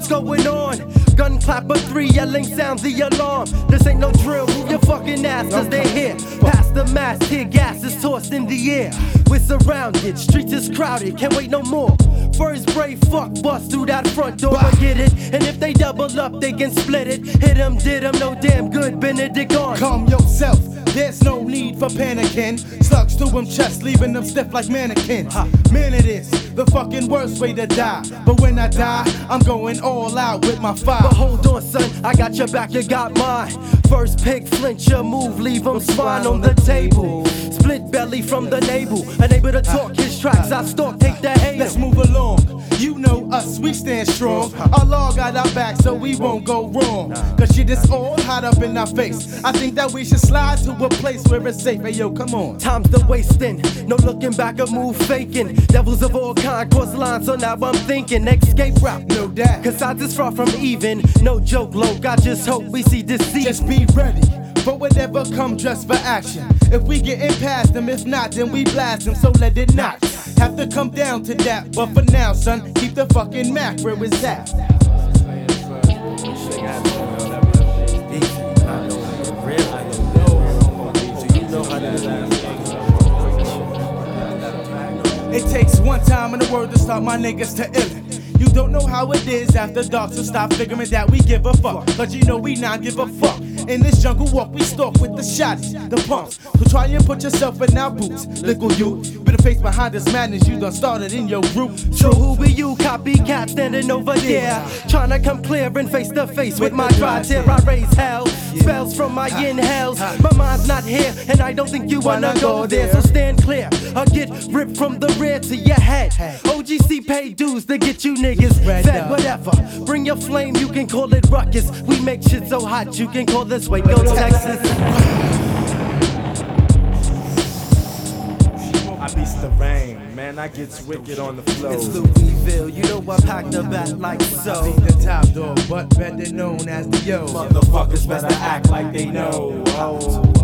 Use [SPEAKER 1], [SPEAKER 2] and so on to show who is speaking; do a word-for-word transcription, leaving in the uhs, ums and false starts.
[SPEAKER 1] going on? Gun clapper three yelling sounds the alarm. This ain't no drill, move your fucking ass cause they're here. Past the mast, tear gas is tossed in the air. We're surrounded, streets is crowded, can't wait no more. First brave fuck bust through that front door, I get it. And if they double up, they can split it. Hit 'em, did 'em, no damn good, Benedict on.
[SPEAKER 2] Calm yourself, there's no need for panicking. Slugs to him chest, leaving them stiff like mannequins. Man, it is the fucking worst way to die. But when I die, I'm going all out with my fire.
[SPEAKER 1] But hold on, son, I got your back, you got mine. First pig, flinch your move, leave him spine on the table. Split belly from the navel, unable to talk his tracks, I stalk, take the hate.
[SPEAKER 2] Let's move along, you know us, we stand strong. Our law got our back so we won't go wrong. Cause shit is all hot up in our face. I think that we should slide to a place where it's safe. Hey yo, come on.
[SPEAKER 1] Time's the wasting, no looking back or move faking. Devils of all kind cross lines, so now I'm thinking escape route.
[SPEAKER 2] No doubt,
[SPEAKER 1] cause odds is far from even. No joke, loc, I just hope we see deceit.
[SPEAKER 2] just be ready for whatever come dressed for action. If we getting past them, if not, then we blast them, so let it not have to come down to that. But for now, son, keep the fucking Mac where it's at. It takes one time in the world to start my niggas to illin'. You don't know how it is after dark, so stop figuring that we give a fuck. Cause you know we not give a fuck. In this jungle walk, we stalk with the shotties, the pumps. So try and put yourself in our boots. Little you, be the face behind this madness you done started in your group.
[SPEAKER 1] So who be you, copycat standing over there? Tryna come clear and face to face with my dry tear. I raise hell, spells from my inhales. My mind's not here, and I don't think you wanna go there. So stand clear, or get ripped from the rear to your head. O G C pay dues to get you niggas fed, whatever. Bring your flame, you can call it ruckus. We make shit so hot, you can call this Waco, Texas.
[SPEAKER 3] I beats the rain, man, I gets wicked on the floor.
[SPEAKER 1] It's Louisville, you know I pack the bat like so.
[SPEAKER 2] Be the top dog, but better known as the yo.
[SPEAKER 3] Motherfuckers better act like they know. Oh.